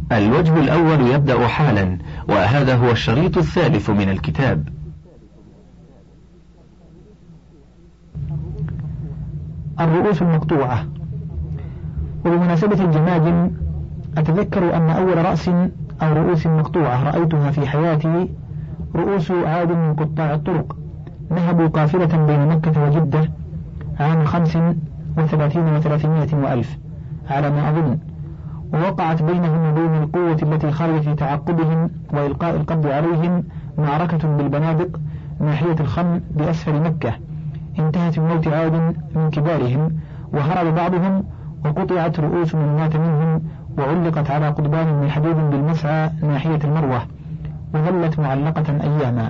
الوجه الأول يبدأ حالا، وهذا هو الشريط الثالث من الكتاب. الرؤوس المقطوعة. وبمناسبة الجماجم أتذكر أن أول رأس أو رؤوس مقطوعة رأيتها في حياتي رؤوس عاد من قطاع الطرق، نهبوا قافلة بين مكة وجدة عام 35 و300 وألف على ما أظن، ووقعت بينهم وبين القوة التي خرجت لتعقبهم وإلقاء القبض عليهم معركة بالبنادق ناحية الخم بأسفل مكة، انتهت بموت عاد من كبارهم، وهرب بعضهم وقطعت رؤوس من مات منهم وعلقت على قضبان من حديد بالمسعى ناحية المروة، وظلت معلقة أياما.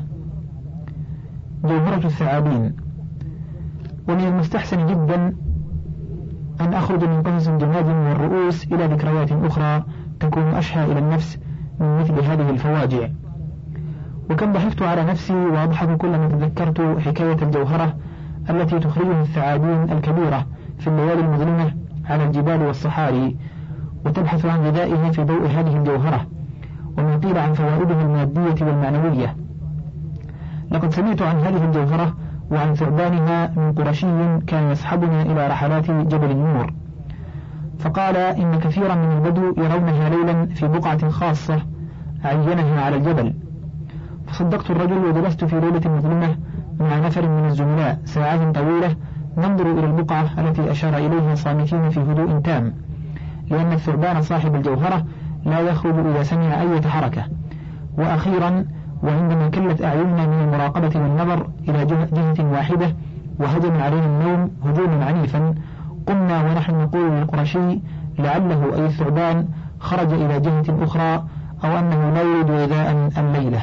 جوهرة الثعابين. ومن المستحسن جدا أن أخرج من قصص الجماجم والرؤوس إلى ذكريات أخرى تكون أشهى إلى النفس من مثل هذه الفواجع. وكم ضحكت على نفسي وأضحك كلما تذكرت حكاية الجوهرة التي تخرجه الثعابين الكبيرة في الليالي المظلمة على الجبال والصحاري، وتبحث عن غذائه في ضوء هذه الجوهرة، وما قيل عن فوائده المادية والمعنوية. لقد سمعت عن هذه الجوهرة وعن ثعبانها من قرشي كان يصحبنا إلى رحلات جبل النور، فقال إن كثيرا من البدو يرونها ليلا في بقعة خاصة عينها على الجبل. فصدقت الرجل وجلست في ليلة مظلمة مع نفر من الزملاء ساعات طويلة ننظر إلى البقعة التي أشار إليها صامتين في هدوء تام، لأن الثعبان صاحب الجوهرة لا يخرج إذا سمع أي حركة. وأخيرا وعندما كلت أعيننا من المراقبة والنظر إلى جهة واحدة وهجم علينا النوم هجوما عنيفا، قمنا ونحن نقول للقرشي لعله أي الثعبان خرج إلى جهة أخرى أو أنه لا يريد غذاء الليلة.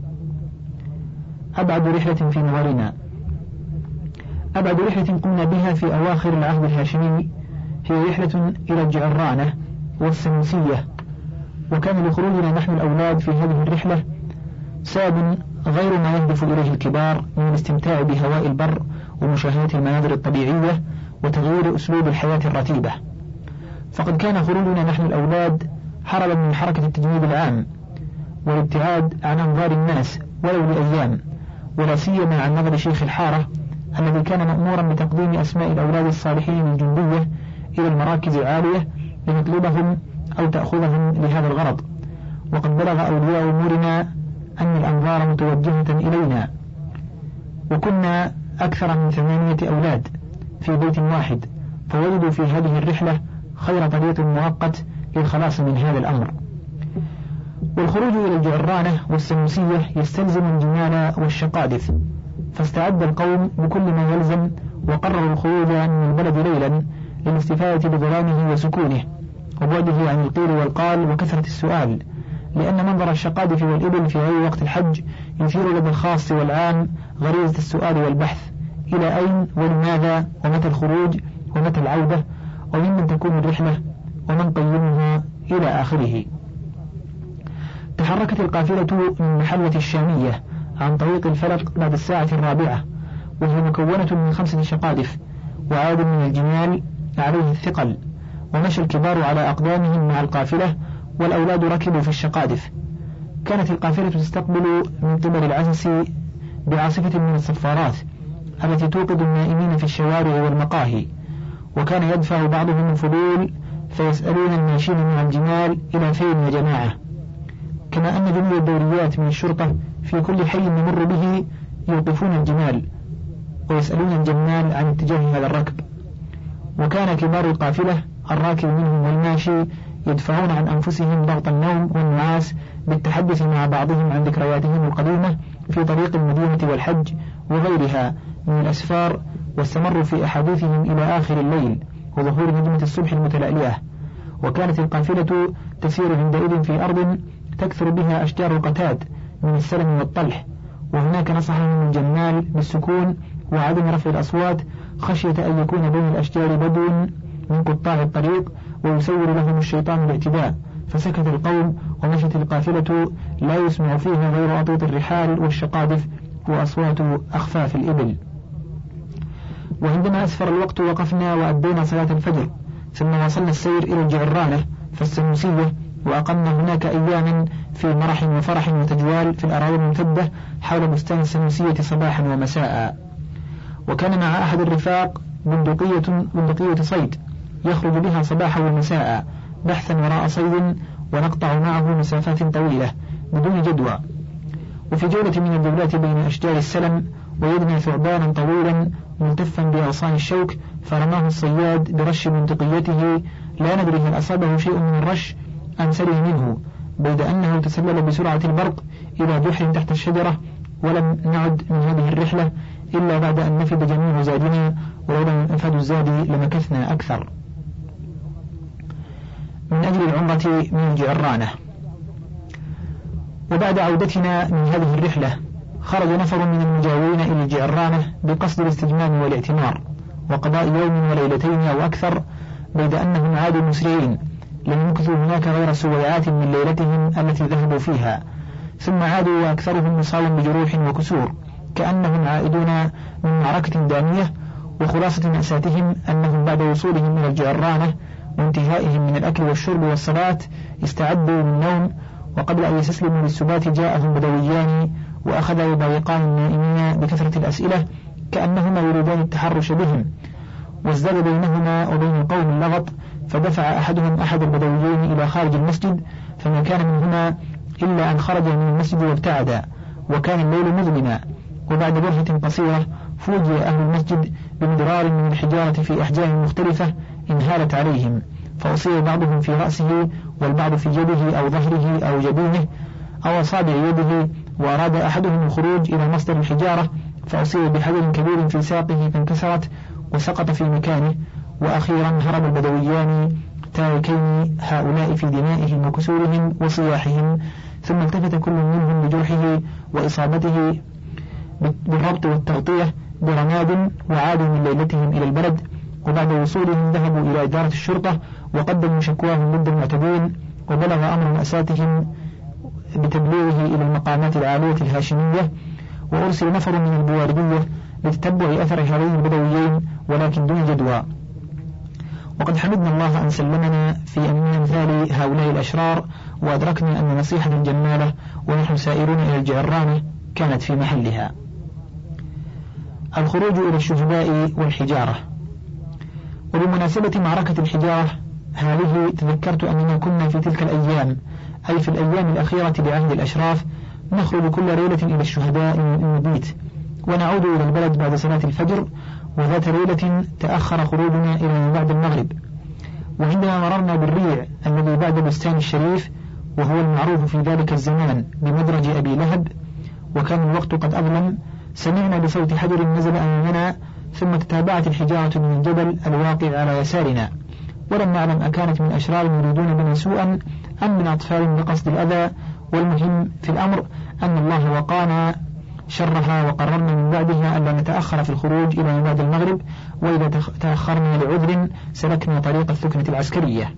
أبعد رحلة في نظرنا. أبعد رحلة قمنا بها في أواخر العهد الهاشمي هي رحلة إلى الجعرانة والسنوسية، وكان لخروجنا نحن الأولاد في هذه الرحلة سبب غير ما يهدف إليه الكبار من الاستمتاع بهواء البر ومشاهدة المناظر الطبيعية وتغيير أسلوب الحياة الرتيبة. فقد كان خروجنا نحن الأولاد هربا من حركة التجنيد العام والابتعاد عن أنظار الناس ولو لأيام، ولا سيما عن نظر شيخ الحارة الذي كان مأمورا بتقديم أسماء الأولاد الصالحين الجندية إلى المراكز العالية لنطلبهم أو تأخذهم لهذا الغرض. وقد بلغ أولياء أمورنا أن الأنظار متوجهة إلينا، وكنا أكثر من 8 أولاد في بيت واحد، فوجدوا في هذه الرحلة خير طريق مؤقت للخلاص من هذا الأمر. والخروج إلى الجعرانة والسنوسية يستلزم الجمال والشقادث، فاستعد القوم بكل ما يلزم وقرروا الخروج من البلد ليلا للاستفادة بظلامه وسكونه وبعده عن القيل والقال وكثرة السؤال، لأن منظر الشقادف والإبل في غير وقت الحج يثير لدى الخاص والعام غريزة السؤال والبحث: إلى أين ولماذا ومتى الخروج ومتى العودة وممن تكون الرحلة ومن قيمها إلى آخره. تحركت القافلة من محلة الشامية عن طريق الفلق بعد 4:00، وهي مكونة من 5 شقادف وعاد من الجمال عليه الثقل، ومشى الكبار على أقدامهم مع القافلة والأولاد ركبوا في الشقادف. كانت القافلة تستقبل من قبل العسس بعاصفة من الصفارات التي توقظ النائمين في الشوارع والمقاهي، وكان يدفع بعضهم الفضول فيسألون الماشين مع الجمال إلى فين يا جماعة، كما أن جميع الدوريات من الشرطة في كل حي نمر به يوقفون الجمال ويسألون الجمال عن اتجاه هذا الركب. وكان كبار القافلة الراكب منهم والماشي يدفعون عن أنفسهم ضغط النوم والنعاس بالتحدث مع بعضهم عن ذكرياتهم القديمة في طريق المدينة والحج وغيرها من الأسفار، واستمروا في أحاديثهم إلى آخر الليل وظهور نجمة الصبح المتلألئة. وكانت القافلة تسير عندئذ في أرض تكثر بها أشجار القتاد من السلم والطلح، وهناك نصحهم الجمال بالسكون وعدم رفع الأصوات خشية أن يكون بين الأشجار بدو من قطاع الطريق ويسول لهم الشيطان الاعتداء، فسكت القوم ومشت القافلة لا يسمع فيها غير أطيط الرحال والشقادف وأصوات أخفاف الإبل. وعندما أسفر الوقت وقفنا وأدينا صلاة الفجر، ثم وصلنا السير إلى الجعرانة فالسنوسية وأقمنا هناك أياما في مرح وفرح وتجوال في الأراضي الممتدة حول بستان السنوسية صباحا ومساء. وكان مع أحد الرفاق بندقية صيد يخرج بها صباحا ومساء بحثا وراء صيد، ونقطع معه مسافات طويلة بدون جدوى. وفي جولة من الجولات بين أشجار السلم وجدنا ثعبانا طويلا ملتفا بأغصان الشوك، فرماه الصياد برش بندقيته، لا ندري هل أصابه شيء من الرش أم سلم منه، بيد أنه تسلل بسرعة البرق إلى جحر تحت الشجرة. ولم نعد من هذه الرحلة إلا بعد أن نفد جميع زادنا، ولولا نفد الزاد لمكثنا أكثر. من أجل العمرة من الجعرانة. وبعد عودتنا من هذه الرحلة خرج نفر من المجاورين إلى الجعرانة بقصد الاستجمام والاعتمار وقضاء يوم وليلتين أو أكثر، بيد أنهم عادوا مسرعين لم يمكثوا هناك غير سويعات من ليلتهم التي ذهبوا فيها، ثم عادوا وأكثرهم مصابا بجروح وكسور كأنهم عائدون من معركة دامية. وخلاصة مأساتهم أنهم بعد وصولهم إلى الجعرانة وانتهائهم من الأكل والشرب والصلاة استعدوا للنوم، وقبل أن يستسلموا للسبات جاءهم بدويان وأخذا يضايقان النائمين بكثرة الأسئلة كأنهما يريدان التحرش بهم، وازداد بينهما وبين القوم اللغط، فدفع أحدهم أحد البدويين إلى خارج المسجد، فما كان منهما إلا أن خرج من المسجد وابتعد، وكان الليل مظلما. وبعد برهة قصيرة فوجئ أهل المسجد بمدرار من الحجارة في أحجام مختلفة انهالت عليهم، فأصيب بعضهم في رأسه والبعض في يده أو ظهره أو جبينه أو أصابع يده، وأراد أحدهم الخروج إلى مصدر الحجارة فأصيب بحجر كبير في ساقه فانكسرت وسقط في مكانه. وأخيرا هرب البدويان تاركين هؤلاء في دمائهم وكسورهم وصياحهم، ثم التفت كل منهم بجرحه وإصابته بالربط والتغطية برماد، وعادوا من ليلتهم إلى البلد. وبعد وصولهم ذهبوا إلى إدارة الشرطة وقدموا شكواهم ضد المعتدين، وبلغ أمر مأساتهم بتبليغه إلى المقامات العالية الهاشمية، وأرسل نفر من البواردية لتتبع أثر هذين البدويين ولكن دون جدوى. وقد حمدنا الله أن سلمنا في أمثال هؤلاء الأشرار، وأدركنا أن نصيحة جمالة ونحن سائرون إلى الجعرانة كانت في محلها. الخروج إلى الشهداء والحجارة. وبمناسبة معركة الحجارة هذه تذكرت أننا كنا في تلك الأيام، أي في الأيام الأخيرة لعهد الأشراف، نخرج كل ليلة إلى الشهداء المبيت، ونعود إلى البلد بعد صلاة الفجر. وذات ليلة تأخر خروجنا إلى بعد المغرب، وعندما مررنا بالريع الذي بعد بستان الشريف، وهو المعروف في ذلك الزمان بمدرج أبي لهب، وكان الوقت قد أظلم، سمعنا بصوت حجر نزل أمامنا، ثم تتابعت الحجارة من الجبل الواقع على يسارنا، ولم نعلم أكانت من أشرار يريدون بنا سوءا أم من أطفال بقصد الأذى. والمهم في الأمر أن الله وقانا شرها، وقررنا من بعدها ألا نتأخر في الخروج إلى بعد المغرب، وإذا تأخرنا لعذر سلكنا طريق الثكنة العسكرية.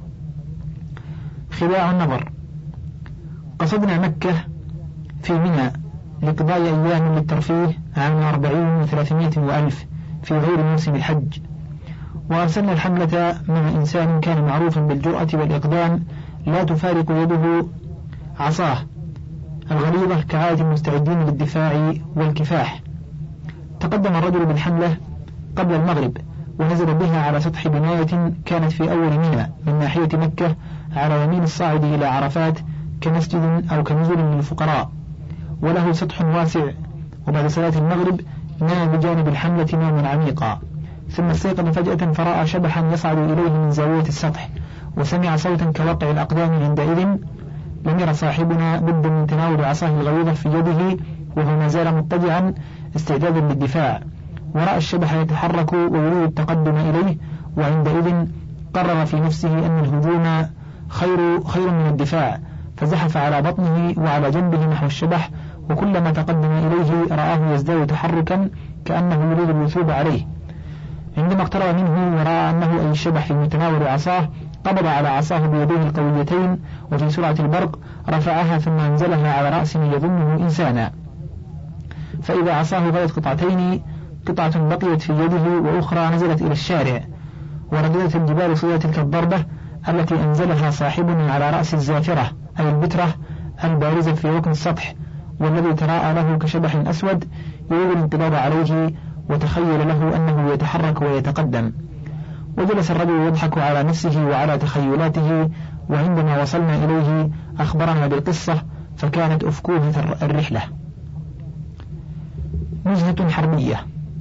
خداع النظر. قصدنا مكة في منى لقضاء أيام للترفيه عام 40 و300 وألف في غير موسم الحج، وأرسلنا الحملة مع إنسان كان معروفا بالجرأة والإقدام، لا تفارق يده عصاه الغليظة كعادة المستعدين للدفاع والكفاح. تقدم الرجل بالحملة قبل المغرب، ونزل بها على سطح بناية كانت في أول منى من ناحية مكة على يمين الصاعد إلى عرفات كمسجد أو كنزل للفقراء، وله سطح واسع. وبعد صلاة المغرب نام بجانب الحملة نوما عميقا، ثم استيقظ فجأة فرأى شبحا يصعد إليه من زاوية السطح، وسمع صوتا كوقع الأقدام. عندئذ لم ير صاحبنا بد من تناول عصاه الغليظة في يده وهو ما زال مضطجعا استعدادا للدفاع، ورأى الشبح يتحرك ويريد التقدم إليه، وعندئذ قرر في نفسه أن الهجوم خير من الدفاع، فزحف على بطنه وعلى جنبه نحو الشبح، وكلما تقدم إليه رآه يزداد تحركا كأنه يريد الوثوب عليه. عندما اقترب منه ورأى أنه أي الشبح في متناول عصاه، قبض على عصاه بيديه القويتين، وفي سرعة البرق رفعها ثم أنزلها على رأس من يظنه إنسانا، فإذا عصاه غلت قطعتين، قطعة بقيت في يده وأخرى نزلت إلى الشارع، ورددت الجبال صدى تلك الضربة التي أنزلها صاحبنا على رأس الزافرة أي البترة البارزة في ركن السطح، والذي تراءى له كشبح أسود يريد الانقباض عليه، وتخيل له أنه يتحرك ويتقدم. وجلس الرجل يضحك على نفسه وعلى تخيلاته، وعندما وصلنا إليه أخبرنا بالقصة، فكانت أفكوهة الرحلة. نزهة حربية.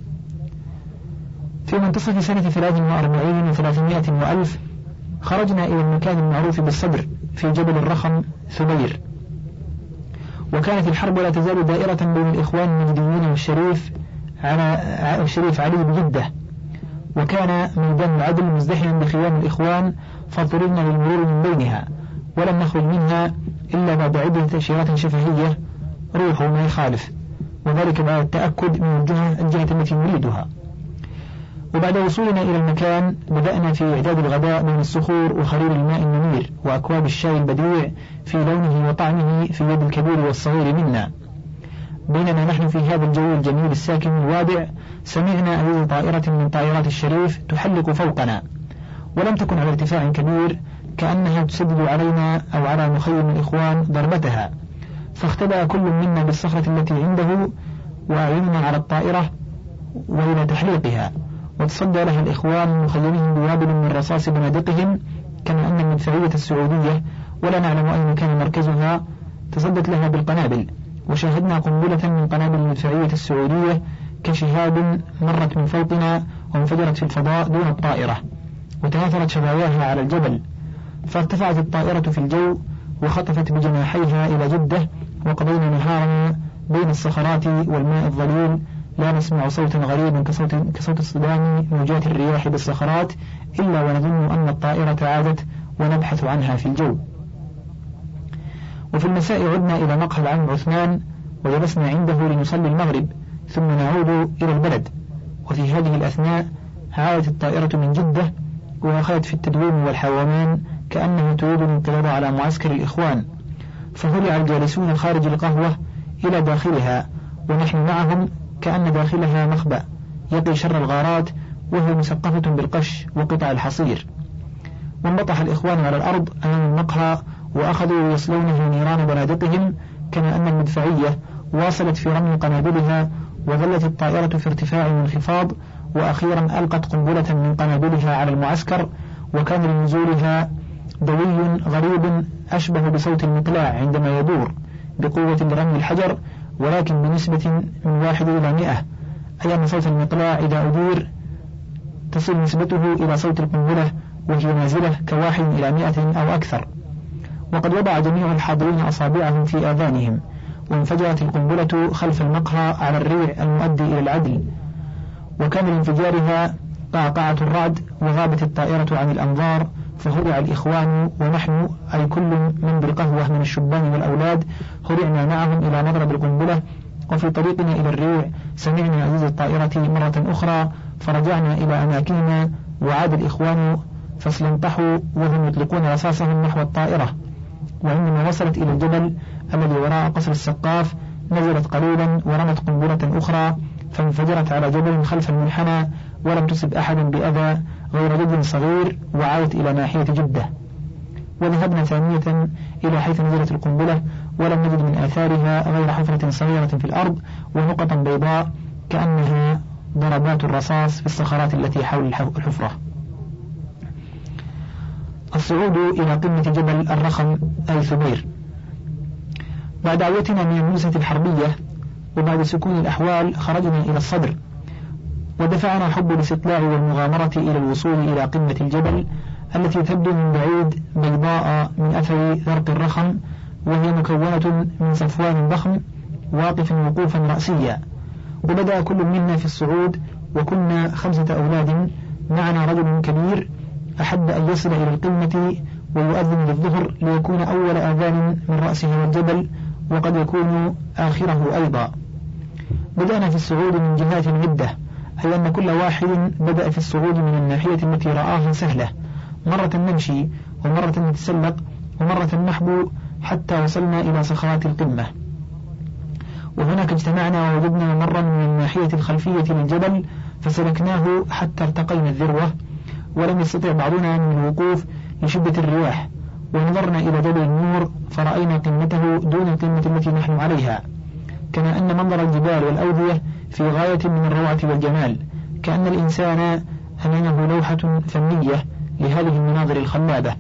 في منتصف سنة 43 و300 وألف خرجنا إلى المكان المعروف بالصدر في جبل الرخم ثبير، وكانت الحرب لا تزال دائرة بين الإخوان النجديين والشريف علي بجدة، وكان ميدان العدل مزدحما بخيام الإخوان، فاضطررنا للمرور من بينها، ولم نخرج منها إلا بعد عدة تأشيرات شفهية روحوا ما يخالف، وذلك بعد التأكد من الجهة التي نريدها. وبعد وصولنا إلى المكان بدأنا في إعداد الغداء بين الصخور وخرير الماء النمير وأكواب الشاي البديع في لونه وطعمه في يد الكبير والصغير منا. بينما نحن في هذا الجو الجميل الساكن الوابع، سمعنا أهيز طائرة من طائرات الشريف تحلق فوقنا، ولم تكن على ارتفاع كبير، كأنها تسدد علينا أو على مخيم الإخوان ضربتها، فاختبأ كل منا بالصخرة التي عنده وأعيننا على الطائرة وإلى تحليقها، وتصدى لها الإخوان مخيمهم بوابل من رصاص بنادقهم، كما أن المدفعية السعودية ولا نعلم أين كان مركزها تصدت لها بالقنابل، وشاهدنا قنبلة من قنابل المدفعية السعودية كشهاب مرت من فوقنا وانفجرت في الفضاء دون الطائرة، وتناثرت شظاياها على الجبل، فارتفعت الطائرة في الجو وخطفت بجناحيها إلى جدة، وقضينا نهارنا بين الصخرات والماء الظليل، لا نسمع صوتا غريبا كصوت اصطدام موجات الرياح بالصخرات، إلا ونظن أن الطائرة عادت ونبحث عنها في الجو. وفي المساء عدنا إلى مقهى العم عثمان وجلسنا عنده لنصلي المغرب، ثم نعود إلى البلد. وفي هذه الأثناء عادت الطائرة من جدة وأخذت في التدويم والحوامان كأنها تريد الانقلاب على معسكر الإخوان، فهرع الجالسون خارج القهوة إلى داخلها، ونحن معهم كأن داخلها مخبأ يقي شر الغارات، وهي مسقفة بالقش وقطع الحصير. وانبطح الإخوان على الأرض أمام المقهى وأخذوا يصلونه نيران بنادقهم، كما أن المدفعية واصلت في رمي قنابلها، وظلت الطائرة في ارتفاع وانخفاض، وأخيرا ألقت قنبلة من قنابلها على المعسكر، وكان لنزولها دوي غريب أشبه بصوت المقلاع عندما يدور بقوة لرمي الحجر، ولكن بنسبة من 1 إلى 100، أي أن صوت المقلاع إذا أدير تصل نسبته إلى صوت القنبلة وهي نازلة ك1 إلى 100 أو أكثر. وقد وضع جميع الحاضرين أصابعهم في آذانهم، وانفجرت القنبلة خلف المقهى على الريع المؤدي إلى العدل، وكان لانفجارها قعقعة الرعد، وغابت الطائرة عن الأنظار، فهرع الإخوان ونحن أي كل من بالقهوة من الشبان والأولاد هرعنا معهم إلى مضرب القنبلة. وفي طريقنا إلى الريع سمعنا عزيز الطائرة مرة أخرى، فرجعنا إلى أماكننا، وعاد الإخوان فاسلنطحوا وهم يطلقون رصاصهم نحو الطائرة. وعندما وصلت إلى الجبل الذي وراء قصر السقاف نزلت قليلا ورمت قنبلة أخرى، فانفجرت على جبل خلف المنحنى، ولم تصب أحدا بأذى غير جد صغير، وعادت إلى ناحية جدة. وذهبنا ثانية إلى حيث نزلت القنبلة، ولم نجد من آثارها غير حفرة صغيرة في الأرض ونقطا بيضاء كأنها ضربات الرصاص في الصخرات التي حول الحفرة. الصعود إلى قمة جبل الرخم أي ثبير. بعد عودتنا من المنسة الحربية وبعد سكون الأحوال خرجنا إلى الصدر، ودفعنا حب الاستطلاع والمغامرة إلى الوصول إلى قمة الجبل التي تبدو من بعيد بيضاء من أثر ذرق الرخم، وهي مكونة من صفوان ضخم واقف وقوفا رأسيا. وبدأ كل منا في الصعود، وكنا 5 أولاد، معنا رجل كبير أحب أن يصل إلى القمة ويؤذن للظهر ليكون أول آذان من رأسه والجبل، وقد يكون آخره أيضا. بدأنا في الصعود من جهات عدة، أي أن كل واحد بدأ في الصعود من الناحية التي رآها سهلة، مرة نمشي ومرة نتسلق ومرة نحبو حتى وصلنا إلى صخرات القمة. وهناك اجتمعنا ووجدنا مرا من الناحية الخلفية للجبل فسلكناه حتى ارتقينا الذروة، ولم يستطع بعضنا من الوقوف لشدة الرياح، ونظرنا إلى جبل النور فرأينا قمته دون القمة التي نحن عليها، كما أن منظر الجبال والأودية في غاية من الروعة والجمال، كأن الإنسان أمامه لوحة فنية لهذه المناظر الخلابة.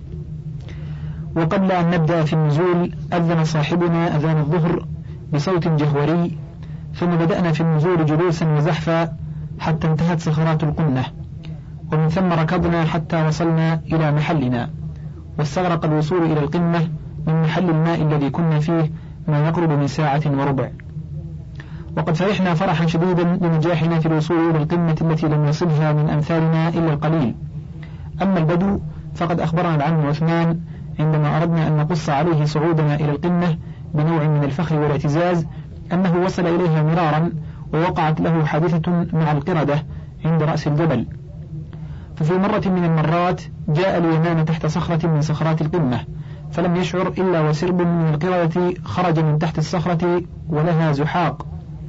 وقبل أن نبدأ في النزول أذن صاحبنا أذان الظهر بصوت جهوري، ثم بدأنا في النزول جلوسا وزحفا حتى انتهت صخرات القمة، ومن ثم ركضنا حتى وصلنا إلى محلنا، واستغرق الوصول إلى القمة من محل الماء الذي كنا فيه ما يقرب من 1.25 ساعة. وقد فرحنا فرحا شديدا لنجاحنا في الوصول إلى القمة التي لم يصلها من أمثالنا إلا القليل. أما البدو فقد أخبرنا العم عثمان عندما أردنا أن نقص عليه صعودنا إلى القمة بنوع من الفخر والاعتزاز أنه وصل إليها مرارا، ووقعت له حادثة مع القردة عند رأس الجبل. ففي مرة من المرات جاء اليمان تحت صخرة من صخرات القمة، فلم يشعر إلا وسرب من القردة خرج من تحت الصخرة ولها زحاق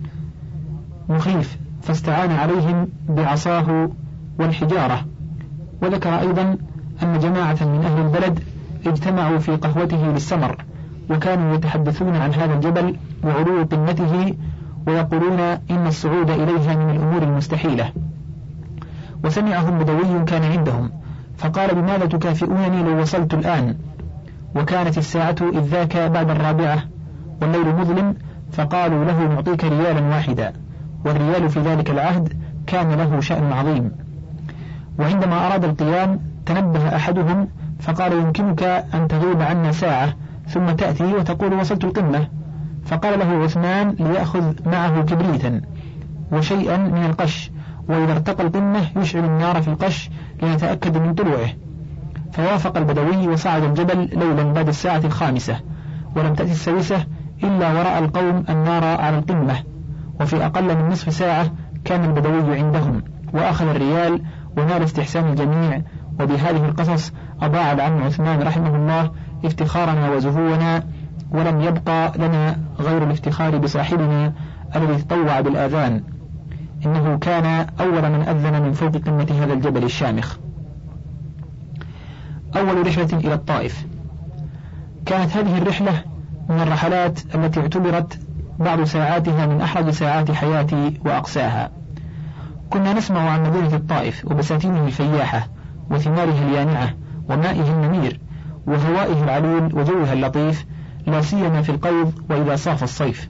مخيف، فاستعان عليهم بعصاه والحجارة. وذكر أيضا أن جماعة من أهل البلد اجتمعوا في قهوته للسمر، وكانوا يتحدثون عن هذا الجبل وعلو قمته، ويقولون إن الصعود إليها من الأمور المستحيلة. وسمعهم بدوي كان عندهم فقال: بماذا تكافئونني لو وصلت الآن؟ وكانت الساعة إذ ذاك بعد 4 والليل مظلم، فقالوا له: نعطيك ريالا واحدا، والريال في ذلك العهد كان له شأن عظيم. وعندما أراد القيام تنبه أحدهم فقال: يمكنك أن تغيب عنا ساعة ثم تأتي وتقول وصلت القمة. فقال له عثمان ليأخذ معه كبريتا وشيئا من القش، وإذا ارتقى القمة يشعل النار في القش لنتأكد من طلوعه. فوافق البدوي وصعد الجبل ليلا بعد 5:00، ولم تأتي السوسة إلا ورأى القوم النار على القمة، وفي أقل من نصف ساعة كان البدوي عندهم وأخذ الريال ونال استحسان الجميع. وبهذه القصص أضاع العم عثمان رحمه الله افتخارنا وزهونا، ولم يبقى لنا غير الافتخار بصاحبنا الذي تطوع بالآذان، إنه كان أول من أذن من فوق قمة هذا الجبل الشامخ. أول رحلة إلى الطائف. كانت هذه الرحلة من الرحلات التي اعتبرت بعض ساعاتها من أحرج ساعات حياتي وأقساها. كنا نسمع عن مدينة الطائف وبساتينه الفياحة وثمارها اليانعة ومائها النمير وهوائها العليل وجوها اللطيف، لا سيما في القيض وإذا صاف الصيف.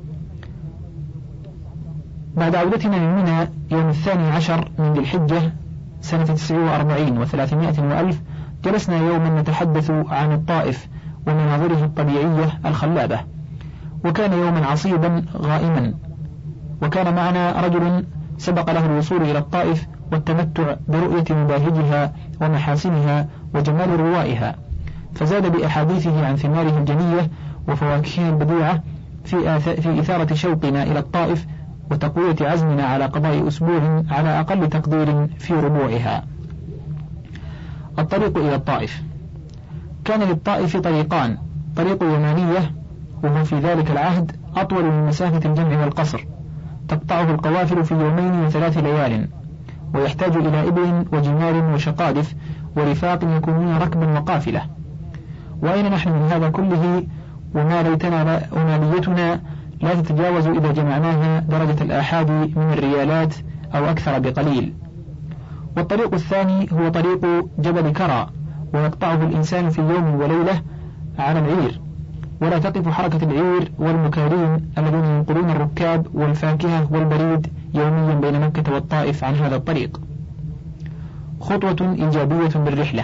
بعد عودتنا من منى يوم 12 من ذي الحجة سنة 49 و300 وألف، جلسنا يوما نتحدث عن الطائف ومناظرها الطبيعية الخلابة، وكان يوما عصيبا غائما، وكان معنا رجل سبق له الوصول إلى الطائف والتمتع برؤية مباهجها ومحاسنها وجمال روائها، فزاد بأحاديثه عن ثمارها الجنية وفواكهها البديعة في إثارة شوقنا إلى الطائف وتقوية عزمنا على قضاء أسبوع على أقل تقدير في ربوعها. الطريق إلى الطائف. كان للطائف طريقان: طريق يمانية وهو في ذلك العهد أطول من مسافة الجمع والقصر، تقطعه القوافل في 2 و3 ليال، ويحتاج إلى إبل وجمال وشقادف ورفاق يكونون ركبا وقافلة. وأين نحن من هذا كله وما ليتنا لا تتجاوز إذا جمعناها درجة الآحاد من الريالات أو أكثر بقليل. والطريق الثاني هو طريق جبل كرى، ويقطعه الإنسان في يوم وليلة على العير، ولا تقف حركة العير والمكارين الذين ينقلون الركاب والفاكهة والبريد يوميا بين مكة والطائف عن هذا الطريق. خطوة إيجابية بالرحلة.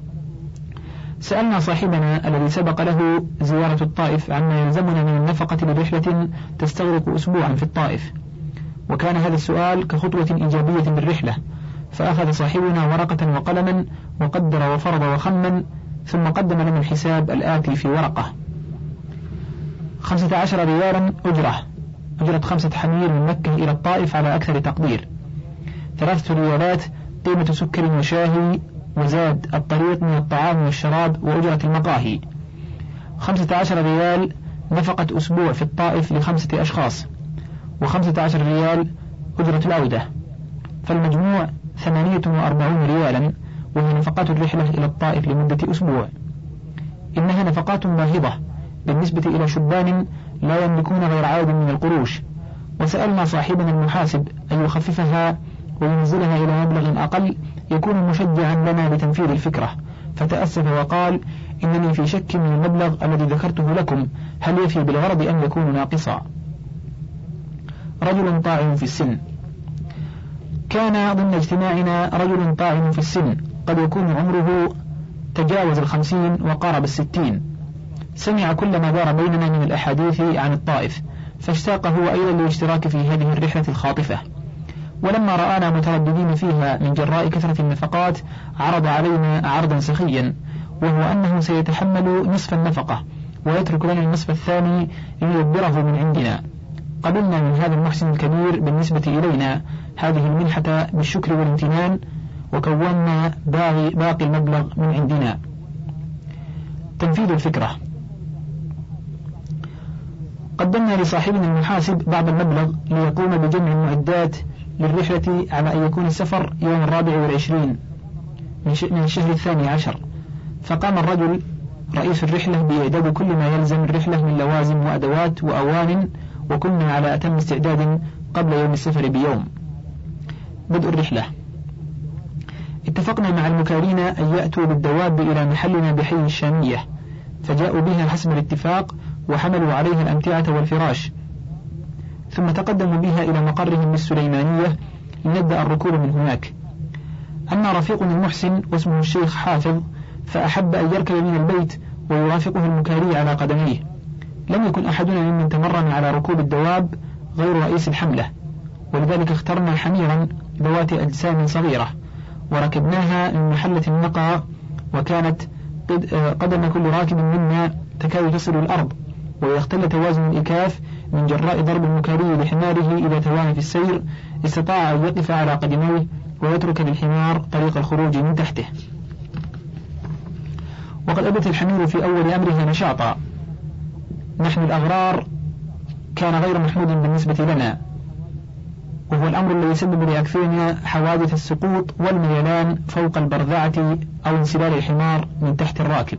سألنا صاحبنا الذي سبق له زيارة الطائف عما يلزمنا من النفقة لرحلة تستغرق أسبوعا في الطائف، وكان هذا السؤال كخطوة إيجابية بالرحلة، فأخذ صاحبنا ورقة وقلما وقدر وفرض وخمن، ثم قدم لنا الحساب الآتي في ورقة: 15 ريالا أجرة 5 حمير من مكة إلى الطائف على أكثر تقدير، 3 ريالات قيمة سكر وشاهي وزاد الطريق من الطعام والشراب وأجرة المقاهي، 15 ريال نفقة أسبوع في الطائف ل5 أشخاص، و15 ريال أجرة العودة، فالمجموع 48 ريالا وهي نفقات الرحلة إلى الطائف لمدة أسبوع. إنها نفقات باهظة بالنسبة إلى شبان لا يملكون غير عدد من القروش، وسألنا صاحبنا المحاسب أن يخففها وينزلها إلى مبلغ أقل يكون مشجعا لنا لتنفيذ الفكرة، فتأسف وقال: إنني في شك من المبلغ الذي ذكرته لكم، هل يفي بالغرض أم يكون ناقصا؟ رجل طاعن في السن. كان ضمن اجتماعنا رجل طاعن في السن قد يكون عمره تجاوز 50 وقارب 60، سمع كل ما دار بيننا من الأحاديث عن الطائف، فاشتاق هو أيضا للاشتراك في هذه الرحلة الخاطفة، ولما رآنا مترددين فيها من جراء كثرة النفقات عرض علينا عرضا سخيا، وهو أنه سيتحمل نصف النفقة ويترك لنا النصف الثاني ليدبره من عندنا. قبلنا من هذا المحسن الكبير بالنسبة إلينا هذه المنحة بالشكر والامتنان، وكونا باقي المبلغ من عندنا. تنفيذ الفكرة. قدمنا لصاحبنا المحاسب بعض المبلغ ليقوم بجمع المعدات للرحلة على أن يكون السفر يوم 24 من الشهر 12، فقام الرجل رئيس الرحلة بإعداد كل ما يلزم الرحلة من لوازم وأدوات وأوان، وكنا على أتم استعداد قبل يوم السفر بيوم. بدء الرحلة. اتفقنا مع المكارين أن يأتوا بالدواب إلى محلنا بحي الشامية، فجاءوا بها حسب الاتفاق وحملوا عليها الأمتعة والفراش، ثم تقدموا بها إلى مقرهم بالسليمانية لنبدأ الركوب من هناك. أما رفيقنا المحسن واسمه الشيخ حافظ فأحب أن يركب من البيت ويرافقه المكاري على قدميه. لم يكن أحدنا ممن تمرن على ركوب الدواب غير رئيس الحملة، ولذلك اخترنا حميرا ذوات أجسام صغيرة وركبناها من محلة النقى، وكانت قدم كل راكب منا تكاد تصل الأرض، ويختل توازن الإكاف من جراء ضرب المكاري لحماره إذا توانى في السير استطاع أن يقف على قدميه ويترك للحمار طريق الخروج من تحته. وقد أبت الحمير في أول أمرها نشاطا، نحن الأغرار كان غير محمود بالنسبة لنا، وهو الأمر الذي يسبب لأكثرنا حوادث السقوط والميلان فوق البرذعة أو انسلال الحمار من تحت الراكب.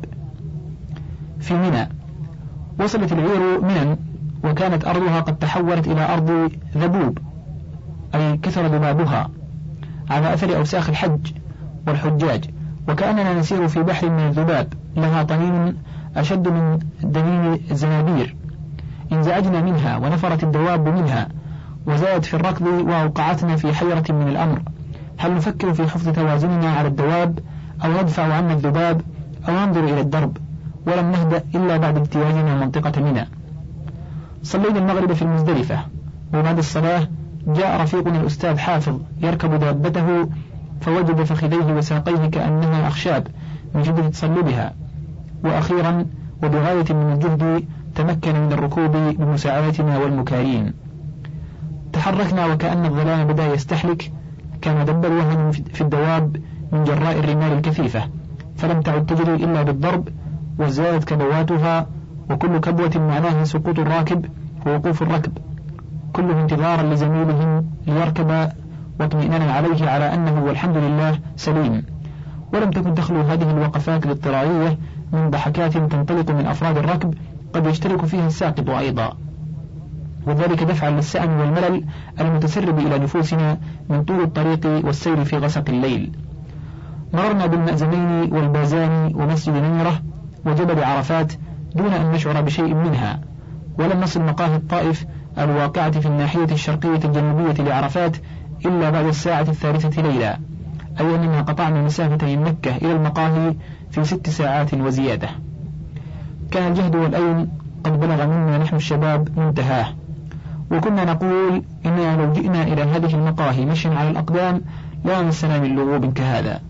في منى. وصلت العير منى وكانت أرضها قد تحولت إلى أرض ذبوب، أي كثر ذبابها على أثر أوساخ الحج والحجاج، وكأننا نسير في بحر من الذباب لها طنين أشد من دنين الزنابير. انزعجنا منها ونفرت الدواب منها وزادت في الركض وأوقعتنا في حيرة من الأمر، هل نفكر في حفظ توازننا على الدواب أو ندفع عنا الذباب أو ننظر إلى الدرب؟ ولم نهدأ إلا بعد اجتيازنا منطقة منى. صلينا المغرب في المزدلفة، وبعد الصلاة جاء رفيقنا الأستاذ حافظ يركب دابته فوجد فخذيه وساقيه كأنها أخشاب من شدة تصلبها، وأخيرا وبغاية من الجهد تمكن من الركوب بمساعدتنا والمكارين. تحركنا وكأن الظلام بدأ يستحلك، كان دب الوهن في الدواب من جراء الرمال الكثيفة، فلم تعد تجري إلا بالضرب، وزادت كبواتها، وكل كبوة معناها سقوط الراكب ووقوف الركب، كله انتظارا لزميلهم ليركب واطمئنانا عليه على أنه والحمد لله سليم. ولم تكن تخلو هذه الوقفات الاضطرارية من ضحكات تنطلق من أفراد الركب قد يشترك فيها الساقط أيضا، وذلك دفعا للسأم والملل المتسرب إلى نفوسنا من طول الطريق والسير في غسق الليل. مررنا بالمأزمين والبازان ومسجد نمرة وجبل عرفات دون أن نشعر بشيء منها، ولم نصل مقاهي الطائف الواقعة في الناحية الشرقية الجنوبية لعرفات إلا بعد الساعة 3 ليلا، أي أننا قطعنا مسافة من مكة إلى المقاهي في 6 ساعات وزيادة. كان الجهد والأيم قد بلغ منا نحن الشباب منتهاه، وكنا نقول إننا لو جئنا إلى هذه المقاهي مشيا على الأقدام لا مسنا من لغوب كهذا.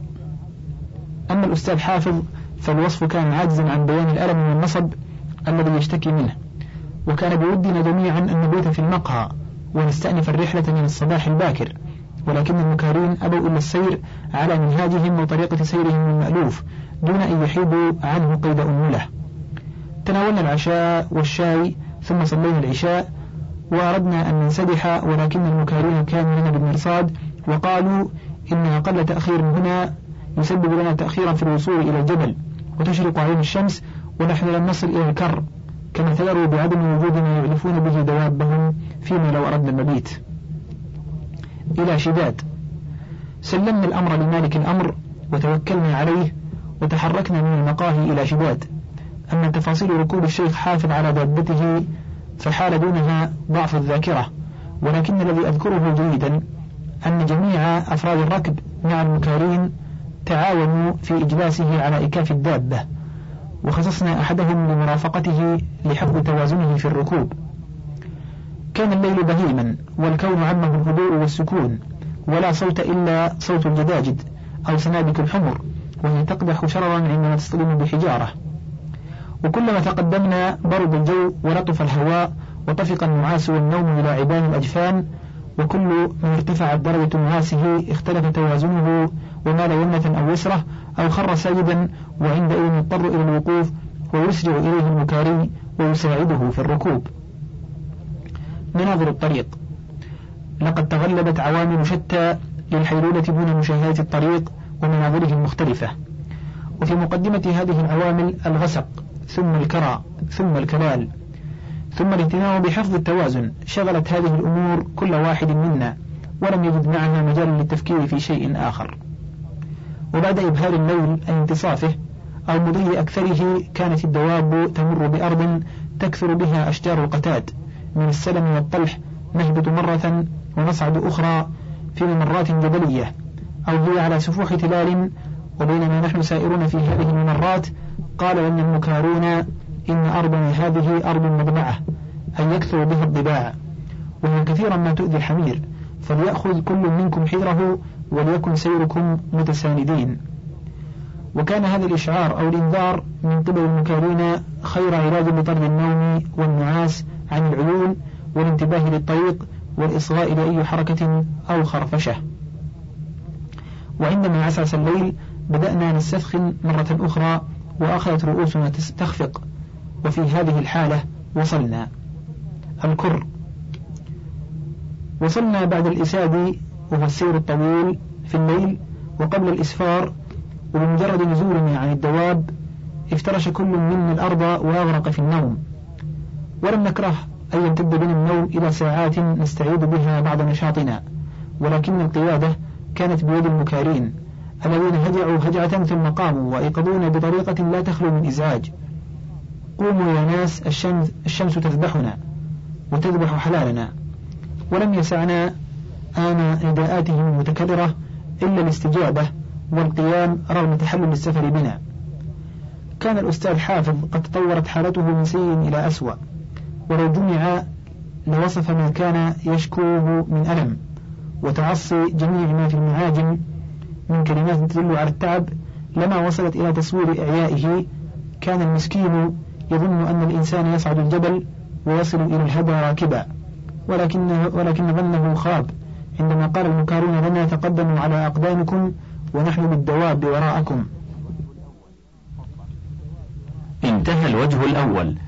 أما الأستاذ حافظ فالوصف كان عاجزا عن بيان الألم والنصب الذي يشتكي منه، وكان بودنا جميعا أن نبيت في المقهى ونستأنف الرحلة من الصباح الباكر، ولكن المكارين أبوا إلا السير على منهاجهم وطريقة سيرهم المألوف دون أن يحيدوا عنه قيد أنملة. تناولنا العشاء والشاي ثم صلينا العشاء وأردنا أن ننسدح، ولكن المكارين كانوا لنا بالمرصاد وقالوا إن أقل تأخير هنا يسبب لنا تأخيرا في الوصول إلى الجبل، وتشرق علينا الشمس ونحن لم نصل إلى الكر، كما اعتذروا بعدم وجود ما يعلفون به دوابهم فيما لو أردنا المبيت. إلى شداد. سلمنا الأمر لمالك الأمر وتوكلنا عليه وتحركنا من المقاهي إلى شداد. أما تفاصيل ركوب الشيخ حافظ على دابته فحال دونها ضعف الذاكرة، ولكن الذي أذكره جيدا أن جميع أفراد الركب مع المكارين تعاونوا في إجلاسه على إكاف الدابة، وخصصنا أحدهم لمرافقته لحفظ توازنه في الركوب. كان الليل بهيما والكون عمه الهدوء والسكون، ولا صوت إلا صوت الجداجد أو سنابك الحمر وهي تقدح شررا عندما تصطدم بحجارة. وكلما تقدمنا برد الجو ولطف الهواء وطفق النعاس والنوم إلى عبان الأجفان، وكل ما ارتفعت درجة نعاسه اختلف توازنه ومال يمنة أو يسرة أو خر ساجدا، وعندئذ يضطر إلى الوقوف ويسرع إليه المكاري ويساعده في الركوب. مناظر الطريق. لقد تغلبت عوامل شتى للحيلولة دون مشاهدة الطريق ومناظره المختلفة، وفي مقدمة هذه العوامل الغسق ثم الكرى ثم الكلال ثم الاهتمام بحفظ التوازن. شغلت هذه الأمور كل واحد منا ولم يجد معها مجال للتفكير في شيء آخر. وبعد إبهار الليل أي انتصافه أو مضي أكثره كانت الدواب تمر بأرض تكثر بها أشجار القتاد من السلم والطلح، نهبط مرة ونصعد أخرى في ممرات جبلية أو هي على سفوح تلال. وبينما نحن سائرون في هذه الممرات قال لنا المكارون إن أرضنا هذه أرض مضبعة أي يكثر بها الضباع، وهي كثيرا ما تؤذي الحمير، فليأخذ كل منكم حذره وليكن سيركم متساندين. وكان هذا الإشعار أو الإنذار من قبل المكارين خير علاج لطرد النوم والنعاس عن العيون والانتباه للطريق والإصغاء لأي حركة أو خرفشة. وعندما عسعس الليل بدأنا نستثخن مرة أخرى وأخذت رؤوسنا تخفق، وفي هذه الحالة وصلنا الكر. وصلنا بعد الإساد وهو السير الطويل في الليل وقبل الإسفار، وبمجرد نزولنا عن الدواب افترش كل منا الأرض وأغرق في النوم. ولم نكره أن يمتد بنا النوم إلى ساعات نستعيد بها بعض نشاطنا، ولكن القيادة كانت بيد المكارين الذين هجعوا هجعة ثم قاموا وأيقظونا بطريقة لا تخلو من إزعاج. قوموا يا ناس، الشمس تذبحنا وتذبح حلالنا. ولم يسعنا آن نداءاتهم المتكررة إلا الاستجابة والقيام رغم تحلل السفر بنا. كان الأستاذ حافظ قد تطورت حالته من سيء إلى أسوأ، ولو جمع لوصف ما كان يشكوه من ألم وتعصي جميع ما في المعاجم من كلمات تدل على التعب لما وصلت إلى تصوير إعيائه. كان المسكين يظن أن الإنسان يصعد الجبل ويصل إلى الهدى راكبا، ولكن ظنه خاب عندما قال المكارون لنا تقدموا على أقدامكم ونحن بالدواب وراءكم. انتهى الوجه الأول.